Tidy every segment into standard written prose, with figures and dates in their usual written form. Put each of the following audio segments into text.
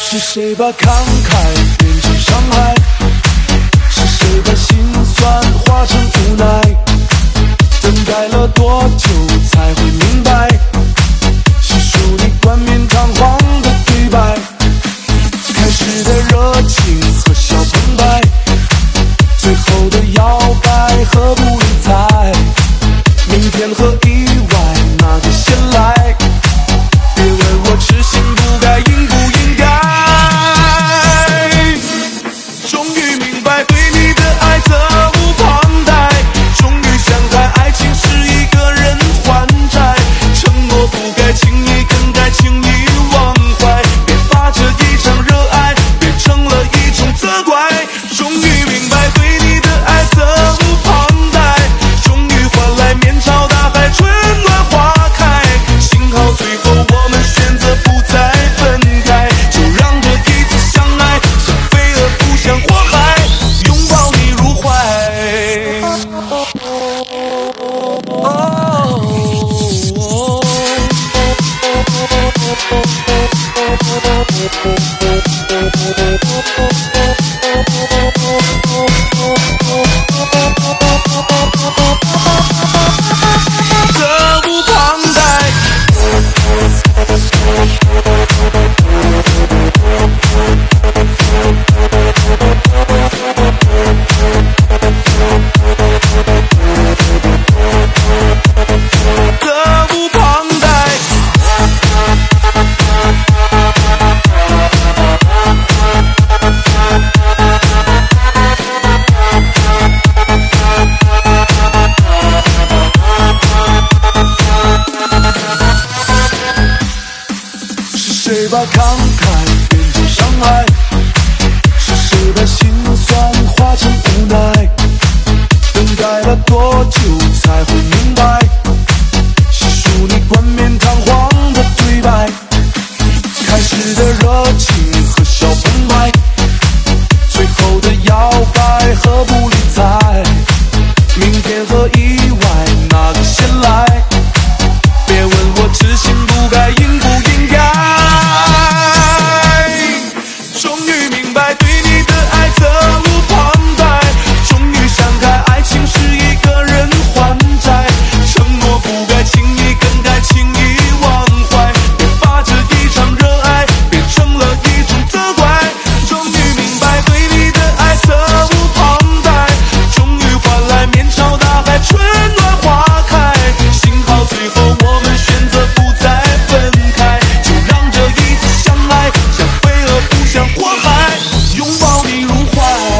是谁把慷慨变成伤害？是谁把心酸化成无奈？等待了多久才会明白？细数你冠冕堂皇的对白，开始的热情和笑澎湃，最后的摇摆和不理睬。明天和意外哪个先来？别问我痴心不该应不应该。终于明白对你的爱责无旁贷，终于想开爱情是一个人还债，承诺不该轻易更该轻易忘怀，别把这一场热爱变成了一种责怪。终于明白对你的爱责无旁贷，终于换来面朝大海春暖花开，幸好最后我们选择不再分开，就让这一次相爱像飞蛾扑向火海，拥抱你入怀。责无旁贷。责无旁贷。是谁把慷慨变成伤害？是谁把心酸化成无奈？等待了多久才会明白？细数你冠冕堂皇的对白，开始的热情和笑澎湃，最后的摇摆和不理睬。明天和意外哪个先来？别问我痴心不该应不应该。终于明白对你的爱责无旁贷，终于想开爱情是一个人还债，承诺不该轻易更该轻易忘怀，别把这一场热爱变成了一种责怪。终于明白对你的爱责无旁贷，终于换来面朝大海春暖花开，幸好最后我们选择不再分开，就让这一次相爱像飞蛾扑向火海，拥抱你入怀。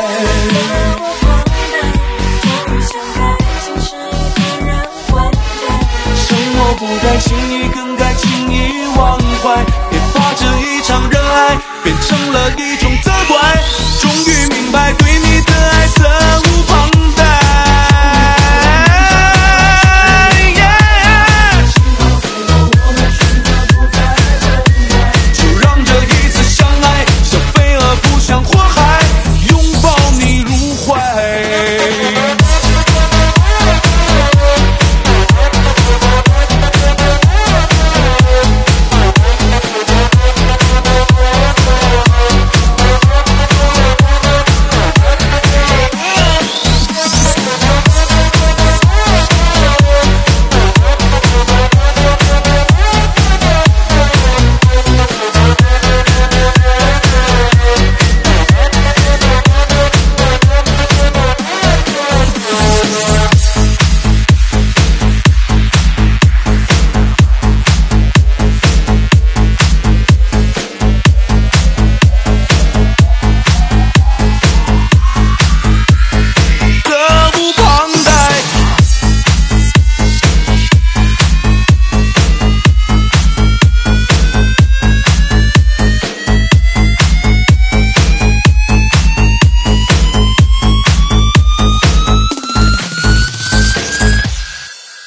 承诺不该轻易更该轻易忘怀，别把这一场热爱变成了一种